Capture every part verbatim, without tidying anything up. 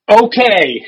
Okay.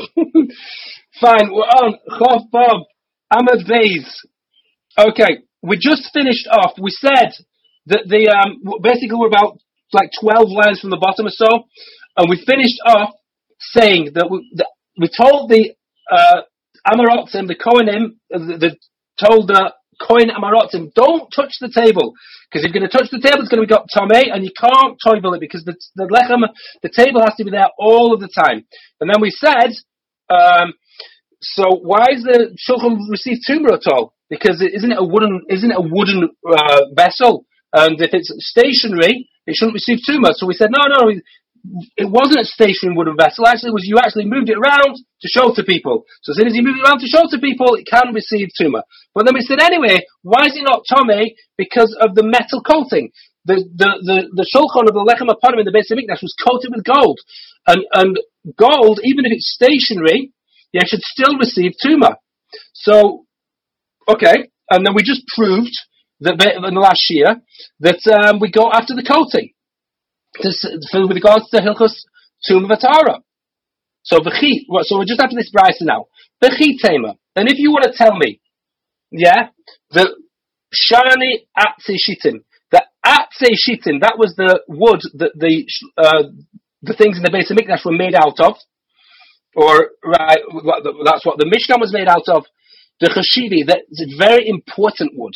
Fine. We're on. Chof Bob. Ahmed Bays. Okay. We just finished off. We said that the um basically we're about like twelve lines from the bottom or so, and we finished off saying that we that we told the uh Amarotim, the Kohanim, the, the told the Kohen Amarotim, don't touch the table, because if you're going to touch the table, it's going to be got tomei, and you can't toivel it because the the lechem, the table has to be there all of the time. And then we said, um, so why is the shulchan receive tumor at all? Because it, isn't it a wooden, isn't it a wooden uh, vessel? And if it's stationary, it shouldn't receive tumor. So we said, no, no, it wasn't a stationary wooden vessel. Actually, it was you actually moved it around to show to people. So as soon as you move it around to show to people, it can receive tumor. But then we said, anyway, why is it not tomei? Because of the metal coating. The the the, the shulchan of the lechem aponim in the Beis Hamikdash was coated with gold, and and gold, even if it's stationary, yeah, should still receive tumor. So, okay, and then we just proved that in the last year that um, we go after the coating. This, with regards to Hilchos Tumah V'Tara. So v'chi, so we're just after this brisa now. V'chi tema. And if you want to tell me, yeah, the shani atze shitim, the atze shitim, that was the wood that the uh, the things in the Beis Hamikdash were made out of, or right, that's what the Mishkan was made out of. The chashivi, that's a very important wood.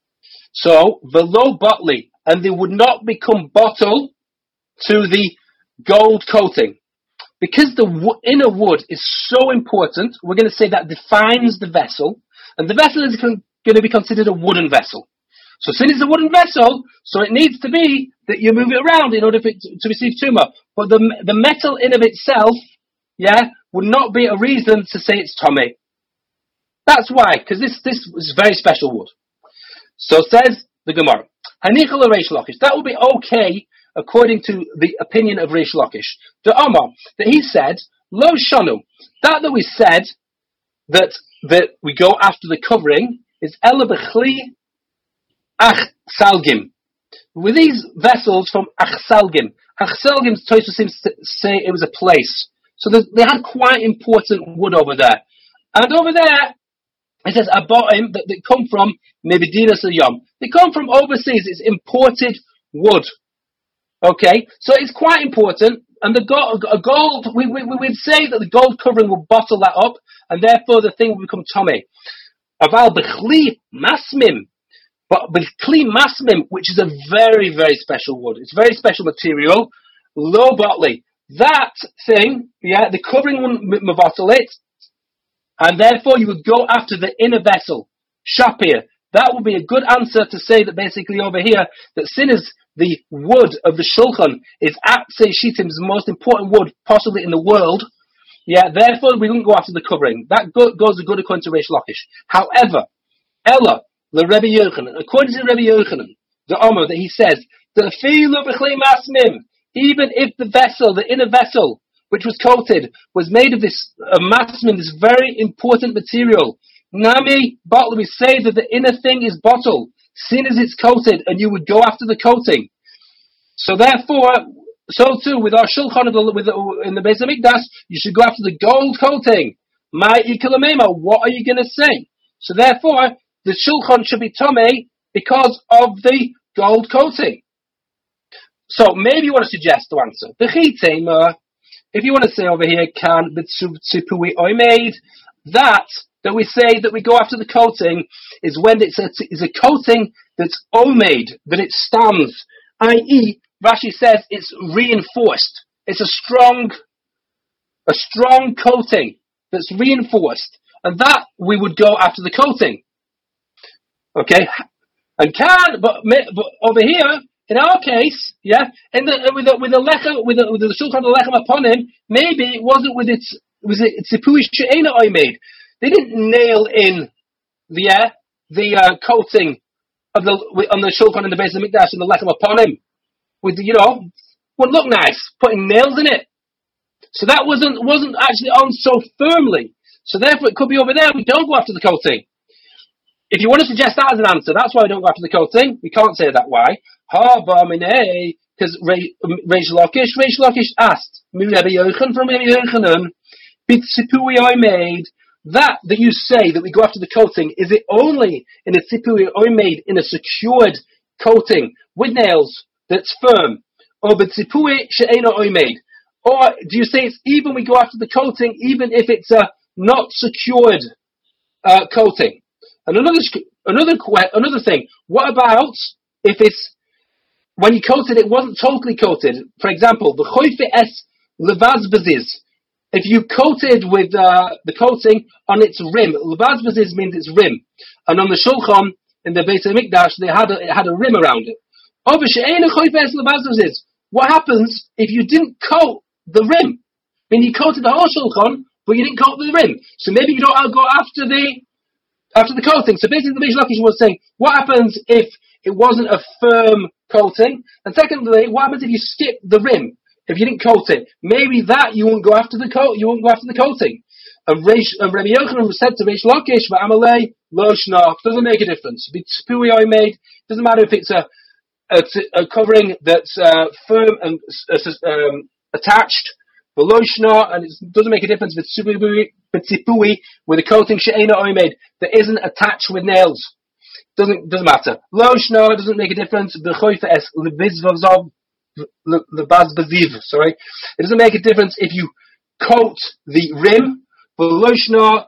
So v'lo botli, and they would not become bottle to the gold coating. Because the w- inner wood is so important, we're going to say that defines the vessel, and the vessel is con- going to be considered a wooden vessel. So since it's a wooden vessel, so it needs to be that you move it around in order for it to, to receive tumor. But the the metal in of itself, yeah, would not be a reason to say it's tomei. That's why, because this this is very special wood. So says the Gemara, Hanichal Reish Lakish. That will be okay according to the opinion of Reish Lakish. The Omar, that he said, Lo Shanu. That that we said that that we go after the covering is Ela Bechli Ach Salgim. With these vessels from Ach Salgim. Ach Salgim, Tosfos seems to say it was a place. So they had quite important wood over there. And over there, it says Aboim, that they come from Mebedina Yom. They come from overseas. It's imported wood. Okay, so it's quite important. And the gold, a gold, we we we would say that the gold covering will bottle that up, and therefore the thing will become tomei. Aval b'chli masmim, but with kli masmim, which is a very very special wood. It's very special material. Low botli. That thing, yeah, the covering wouldn't mavottle it. And therefore, you would go after the inner vessel, shapir. That would be a good answer to say that basically over here, that sinners, the wood of the shulchan is atze shitim's most important wood possibly in the world. Yeah, therefore we wouldn't go after the covering. That go, goes a good according to Reish Lakish. However, Ella, the Rebbe Yochanan, according to Rebbe Yochanan, the Omer that he says, the filu b'chli masmim, even if the vessel, the inner vessel, which was coated, was made of this uh, masmin, this very important material. Nami, bottle, we say that the inner thing is bottle, seen as it's coated, and you would go after the coating. So therefore, so too, with our shulchan, with the, in the Beis Hamikdash, you should go after the gold coating. My ikalamema, what are you going to say? So therefore, the shulchan should be tomei because of the gold coating. So maybe you want to suggest the answer. The if you want to say over here, can b'tzipui oimeid, that that we say that we go after the coating is when it's a, is a coating that's omeid, that it stands, that is, Rashi says it's reinforced. It's a strong, a strong coating that's reinforced, and that we would go after the coating. Okay, and can, but, but over here. In our case, yeah, in the, with the with the lechem with the, with the shulchan the lechem upon him, maybe it wasn't with its was it tzipui she'ena oimeid. They didn't nail in the yeah, the uh, coating of the on the shulchan in the Beis Hamikdash and the lechem upon him with the, you know, would look nice putting nails in it. So that wasn't wasn't actually on so firmly. So therefore, it could be over there. We don't go after the coating. If you want to suggest that as an answer, that's why we don't go after the coating. We can't say that. Why? Ha ba minei, because Reish Lakish, Reish Lakish asked, Rabbi Yochanan from Rabbi Yochanan, b'tzipui oimed, that that you say that we go after the coating, is it only in a tzipui oimed, in a secured coating with nails that's firm, or b'tzipui she'ena oimed, or do you say it's even we go after the coating even if it's a not secured uh, coating? And another another another thing, what about if it's when you coated it wasn't totally coated? For example, the choife es levazbaziz. If you coated with uh, the coating on its rim, levazbaziz means its rim, and on the shulchan in the Beit HaMikdash they had a, it had a rim around it. What happens if you didn't coat the rim? I mean, you coated the whole shulchan, but you didn't coat the rim. So maybe you don't go after the after the coating. So basically, the Reish Lakish was saying, what happens if it wasn't a firm coating? And secondly, what happens if you skip the rim? If you didn't coat it, maybe that you won't go after the coat. You won't go after the coating. And Rabbi Yochanan said to Reish Lakish, "Va'amalei lo shnach." Doesn't make a difference. B'tzipui oimed. Doesn't matter if it's a a, a covering that's uh, firm and uh, um, attached. V'lo shnach, and it doesn't make a difference. B'tzipui with a coating she'ena oimed that isn't attached with nails. Doesn't doesn't matter. Lo shnach doesn't make a difference. The choife es levizvazov. The bazbaziv, sorry. It doesn't make a difference if you coat the rim, but loishna,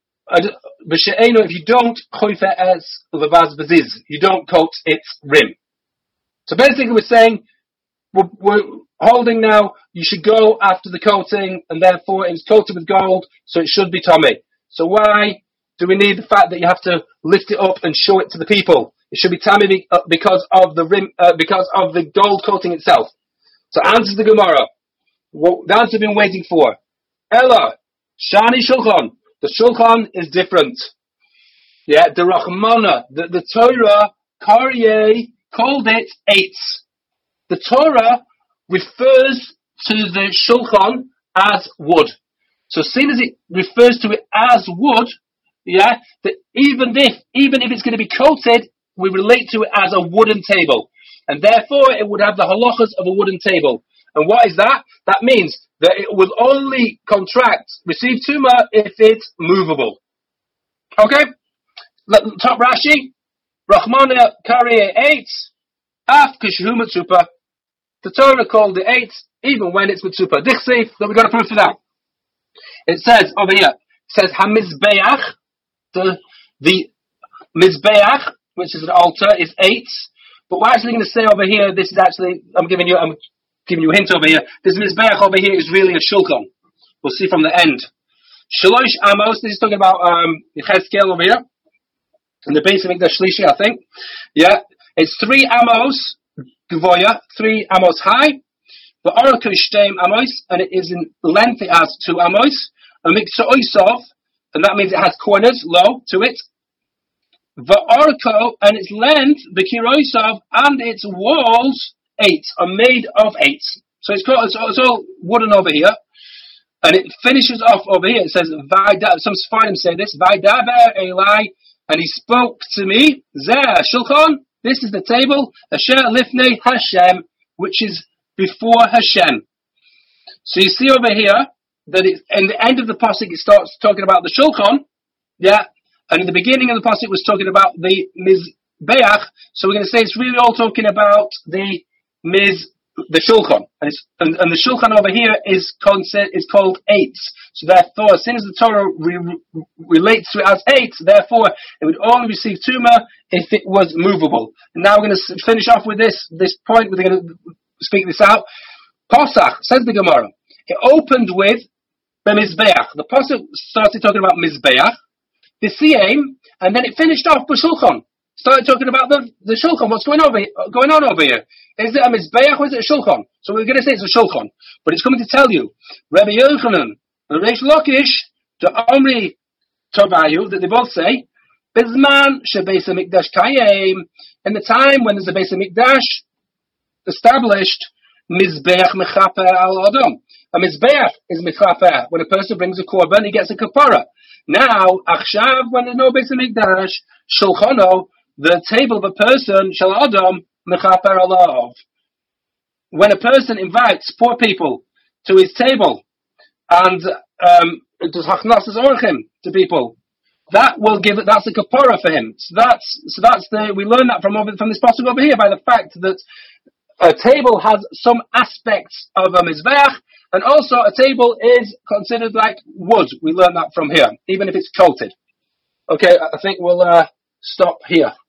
if you don't, choife es the bazbaziv, you don't coat its rim. So basically we're saying, we're, we're holding now, you should go after the coating, and therefore it's coated with gold, so it should be tummy. So why do we need the fact that you have to lift it up and show it to the people? It should be tammy because of the rim, uh, because of the gold coating itself. So answers the Gemara. Well, the answer we've been waiting for. Ella, Shani Shulchan. The Shulchan is different. Yeah, the Rachmana, the, the Torah, Karyeh, called it eights. The Torah refers to the Shulchan as wood. So seeing as it refers to it as wood, yeah, that even if, even if it's going to be coated, we relate to it as a wooden table. And therefore, it would have the halachas of a wooden table. And what is that? That means that it will only contract, receive tumah, if it's movable. Okay? Top Rashi. Rachmana Karyeh eight. Af kishu mitzupa. The Torah called the eight, even when it's mitzupa. Dichseif, that we've got a proof for that. It says over here, it says Hamizbeach, the, the Mizbeach, which is an altar, is eight. But we're actually going to say over here, this is actually, I'm giving you, I'm giving you a hint over here. This Mizbeach over here is really a shulchan. We'll see from the end. Shalosh Amos, this is talking about, um, Yechezkel over here. In the base of Mikdash Shlishi, I think. Yeah. It's three Amos, Gvoya, three Amos high. The Oracle is Shteim Amos, and it is in length, it has two Amos. A Miksa Oisov, and that means it has corners, low, to it. The Oracle and its length, the Kiroisov, and its walls, eight, are made of eight. So it's, called, it's, it's all wooden over here. And it finishes off over here. It says, some Sfarim say this, Vaidaber Eli, and he spoke to me, Zeh Shulchan, this is the table, Asher Lifnei Hashem, which is before Hashem. So you see over here, that it, in the end of the pasuk, it starts talking about the Shulchan, yeah, and in the beginning of the pasuk, it was talking about the Mizbeach, so we're going to say it's really all talking about the Miz, the Shulchan, and, it's, and, and the Shulchan over here is, concept, is called eight. So therefore, as soon as the Torah re- re- relates to it as eight, therefore, it would only receive tumah if it was movable. And now we're going to finish off with this, this point, we're going to speak this out. Pasach, says the Gemara, it opened with the Mizbeach. The pasuk started talking about Mizbeach, the Siyam, and then it finished off with Shulchan. Started talking about the, the Shulchan. What's going over going on over here? Is it a Mizbeach or is it a Shulchan? So we're going to say it's a Shulchan, but it's coming to tell you, Rabbi Yochanan and Reish Lakish to Omri Tobayu, that they both say, Bizman shebeis hamikdash kayim, in the time when there's a Beis Hamikdash established, Mizbeach mechaper al adam. A Mizbeach is mechaper. When a person brings a korban, he gets a kapara. Now, achshav, when there's no Beis Hamikdash, shulchano, the table of a person, shal adam mechaper alav. When a person invites poor people to his table, and um, does hachnasas orchim to people, that will give it. That's a kapara for him. So that's so that's the we learn that from over from this passage over here by the fact that a table has some aspects of a mizbeach, and also a table is considered like wood. We learn that from here, even if it's coated. Okay, I think we'll uh, stop here.